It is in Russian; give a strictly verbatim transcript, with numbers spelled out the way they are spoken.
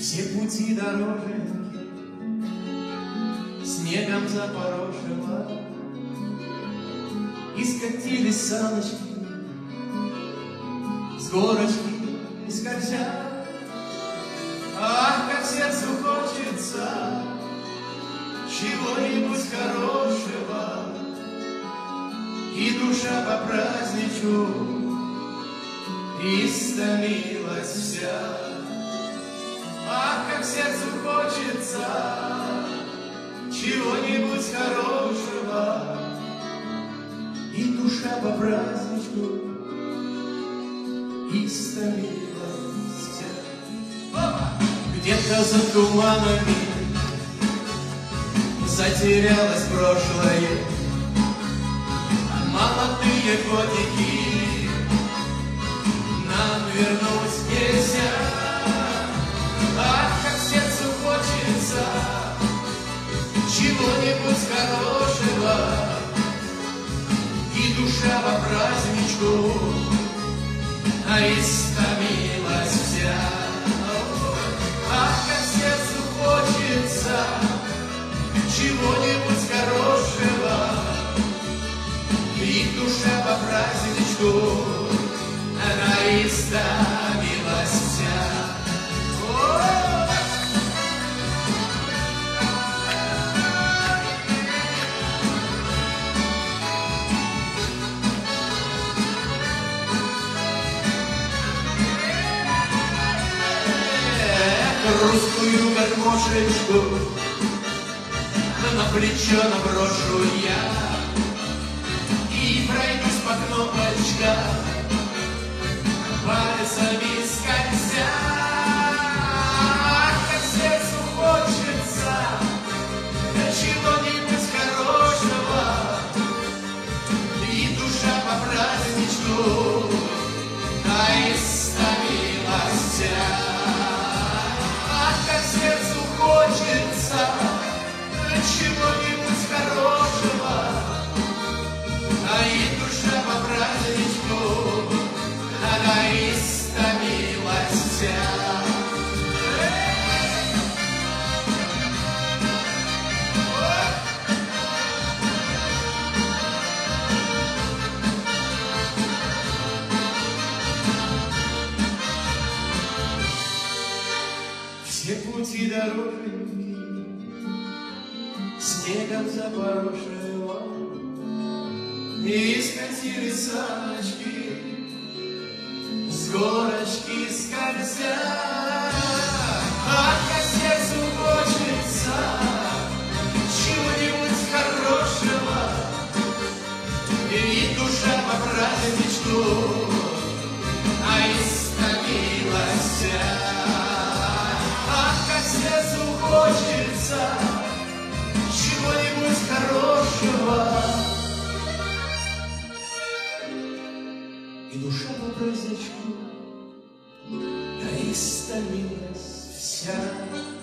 Все пути дороженьки снегом запорошило, и скатились саночки с горочки скользя. Ах, как сердцу хочется чего-нибудь хорошего, и душа по-праздничу истомилась вся. Ах, как сердцу хочется чего-нибудь хорошего, и душа по праздничку истомилась вся. Где-то за туманами затерялось прошлое, молодые годики нам вернуть нельзя. Ах, как сердцу хочется чего-нибудь хорошего, и душа по праздничку а истомилась вся. Ах, как сердцу хочется чего-нибудь хорошего, и душа по праздничку она истомилась вся. Русскую гармошечку на плечо наброшу я и пройдусь по кнопочкам, пальцами скользя. Ах, как сердцу хочется чего-нибудь хорошего, и душа по праздничку а истомилась вся. Сердцу хочется чего-нибудь хорошего, а и душа по праздничку она истомилась вся. Все пути дороженьки снегом запорошило, и скатили саночки с горочки скользя. Ах, как сердцу хочется чего-нибудь хорошего, и душа по праздничку а истомилась вся. Сердцу хочется чего-нибудь хорошего, и душа по праздничку да истомилась вся.